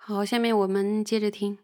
好，下面我们接着听。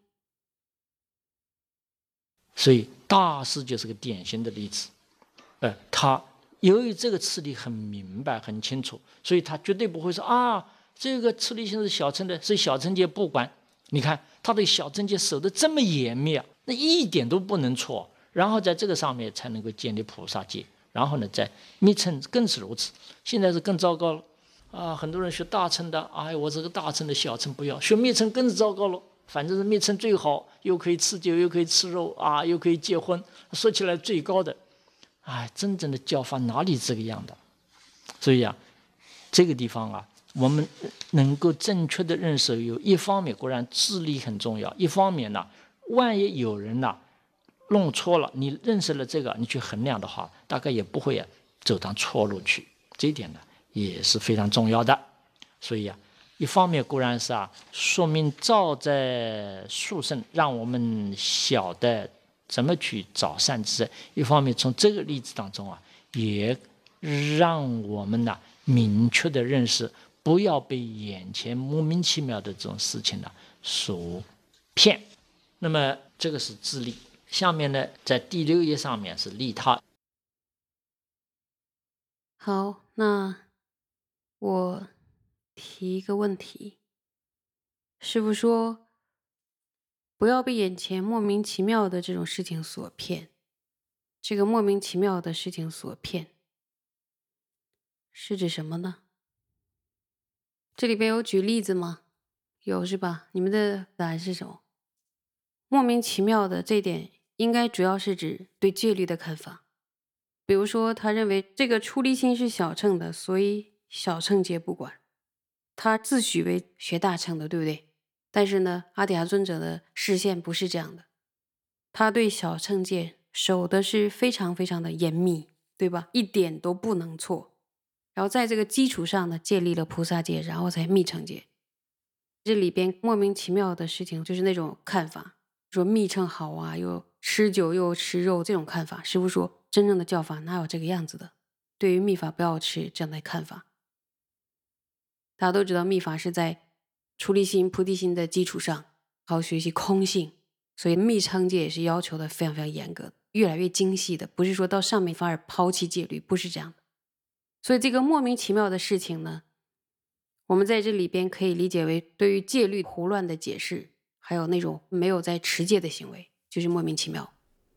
所以大师就是个典型的例子。他由于这个次第很明白很清楚，所以他绝对不会说这个次第性是小乘的，是小乘界不管。你看他对小乘界守得这么严密那一点都不能错。然后在这个上面才能够建立菩萨戒。然后呢，在密乘更是如此。现在是更糟糕了很多人学大乘的，我这个大乘的小乘不要，学密乘更是糟糕了。反正是密乘最好，又可以吃酒，又可以吃肉又可以结婚，说起来最高的。真正的教法哪里这个样的？所以这个地方我们能够正确的认识，有一方面固然智力很重要，一方面万一有人弄错了，你认识了这个，你去衡量的话，大概也不会走上错路去。这一点也是非常重要的。所以一方面固然是说明照在殊胜，让我们晓得怎么去找善知识；一方面从这个例子当中也让我们明确的认识，不要被眼前莫名其妙的这种事情所骗。那么这个是自利。下面呢，在第6页上面是利他。 好，那我提一个问题。师父说，不要被眼前莫名其妙的这种事情所骗。这个莫名其妙的事情所骗，是指什么呢？这里边有举例子吗？有是吧？你们的答案是什么？莫名其妙的这一点，应该主要是指对戒律的看法。比如说，他认为这个出离心是小乘的，所以小乘戒不管。他自诩为学大乘的，对不对？但是呢，阿底峡尊者的视线不是这样的，他对小乘戒守的是非常非常的严密，对吧？一点都不能错。然后在这个基础上呢，建立了菩萨戒，然后才密乘戒。这里边莫名其妙的事情，就是那种看法，说密乘好又吃酒又吃肉这种看法。师父说，真正的教法哪有这个样子的？对于密法不要吃这样的看法。大家都知道，密法是在出离心、菩提心的基础上，好学习空性，所以密乘戒也是要求的非常非常严格，越来越精细的，不是说到上面反而抛弃戒律，不是这样的。所以这个莫名其妙的事情呢，我们在这里边可以理解为对于戒律胡乱的解释，还有那种没有在持戒的行为，就是莫名其妙。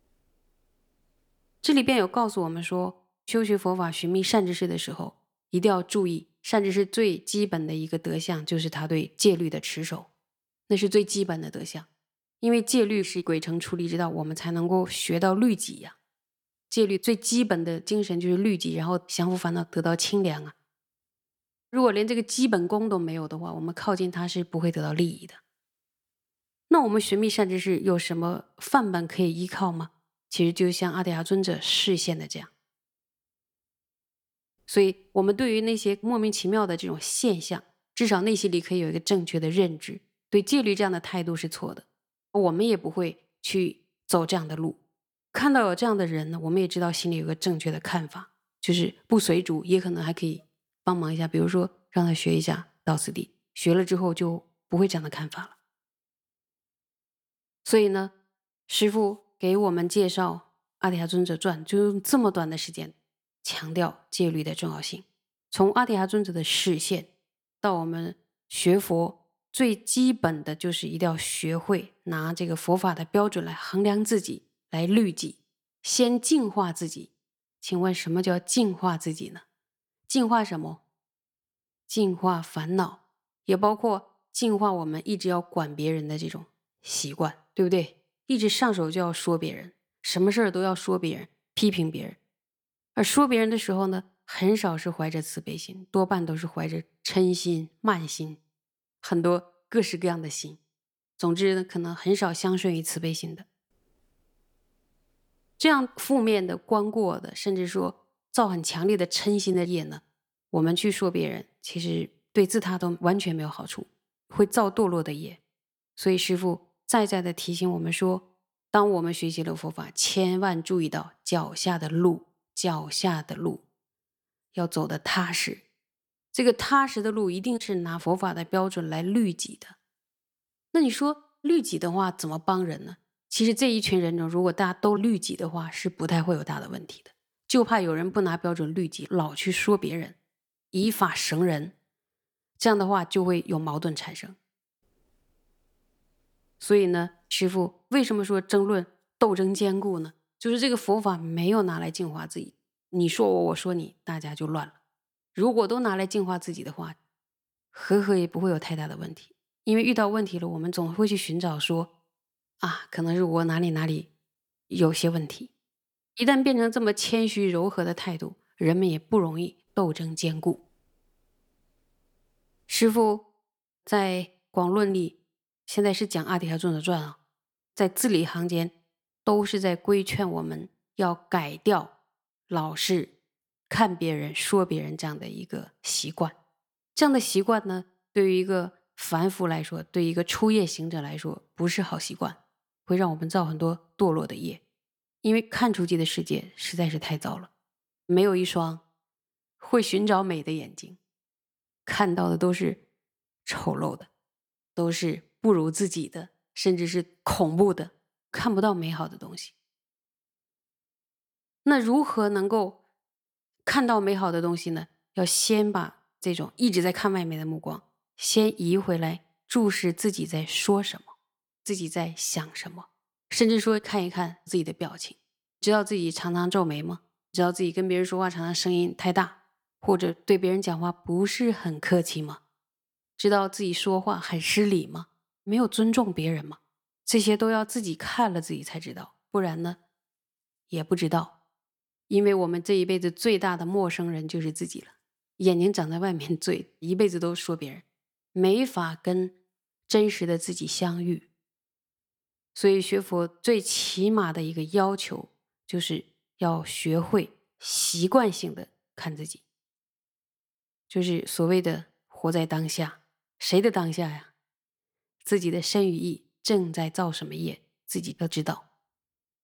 这里边有告诉我们说，修学佛法寻觅善知识的时候，一定要注意，善知识最基本的一个德相就是他对戒律的持守，那是最基本的德相。因为戒律是轨成出离之道，我们才能够学到律己呀。戒律最基本的精神就是律己，然后降伏烦恼，得到清凉如果连这个基本功都没有的话，我们靠近他是不会得到利益的。那我们寻觅善知识有什么范本可以依靠吗？其实就像阿底峡尊者示现的这样。所以我们对于那些莫名其妙的这种现象，至少内心里可以有一个正确的认知，对戒律这样的态度是错的，我们也不会去走这样的路。看到有这样的人呢，我们也知道心里有个正确的看法，就是不随主，也可能还可以帮忙一下，比如说让他学一下道次第，学了之后就不会这样的看法了。所以呢，师父给我们介绍《阿底峡尊者传》，就用这么短的时间强调戒律的重要性。从阿底峡尊者的视线到我们学佛，最基本的就是一定要学会拿这个佛法的标准来衡量自己，来律己，先净化自己。请问什么叫净化自己呢？净化什么？净化烦恼，也包括净化我们一直要管别人的这种习惯，对不对？一直上手就要说别人，什么事儿都要说别人，批评别人。而说别人的时候呢，很少是怀着慈悲心，多半都是怀着嗔心、慢心，很多各式各样的心。总之呢，可能很少相顺于慈悲心的。这样负面的、观过的，甚至说造很强烈的嗔心的业呢，我们去说别人，其实对自他都完全没有好处，会造堕落的业。所以师父再再的提醒我们说，当我们学习了佛法，千万注意到脚下的路，脚下的路要走得踏实。这个踏实的路一定是拿佛法的标准来律己的。 那你说律己的话怎么帮人呢？其实这一群人中，如果大家都律己的话，是不太会有大的问题的。就怕有人不拿标准律己，老去说别人，以法绳人，这样的话就会有矛盾产生。所以呢，师父为什么说争论斗争坚固呢？就是这个佛法没有拿来净化自己，你说我，我说你，大家就乱了。如果都拿来净化自己的话，和合也不会有太大的问题。因为遇到问题了，我们总会去寻找说，啊，可能是我哪里哪里有些问题。一旦变成这么谦虚柔和的态度，人们也不容易斗争坚固。师父在广论里，现在是讲阿底峽尊者传啊，在字里行间都是在规劝我们要改掉老是看别人说别人这样的一个习惯。这样的习惯呢，对于一个凡夫来说，对于一个初业行者来说，不是好习惯，会让我们造很多堕落的业。因为看出去的世界实在是太糟了，没有一双会寻找美的眼睛，看到的都是丑陋的，都是不如自己的，甚至是恐怖的，看不到美好的东西。那如何能够看到美好的东西呢？要先把这种一直在看外面的目光先移回来，注视自己在说什么，自己在想什么，甚至说看一看自己的表情，知道自己常常皱眉吗？知道自己跟别人说话常常声音太大，或者对别人讲话不是很客气吗？知道自己说话很失礼吗？没有尊重别人吗？这些都要自己看了自己才知道，不然呢，也不知道。因为我们这一辈子最大的陌生人就是自己了，眼睛长在外面嘴，一辈子都说别人，没法跟真实的自己相遇。所以学佛最起码的一个要求，就是要学会习惯性的看自己，就是所谓的活在当下。谁的当下呀？自己的身与意正在造什么业，自己要知道。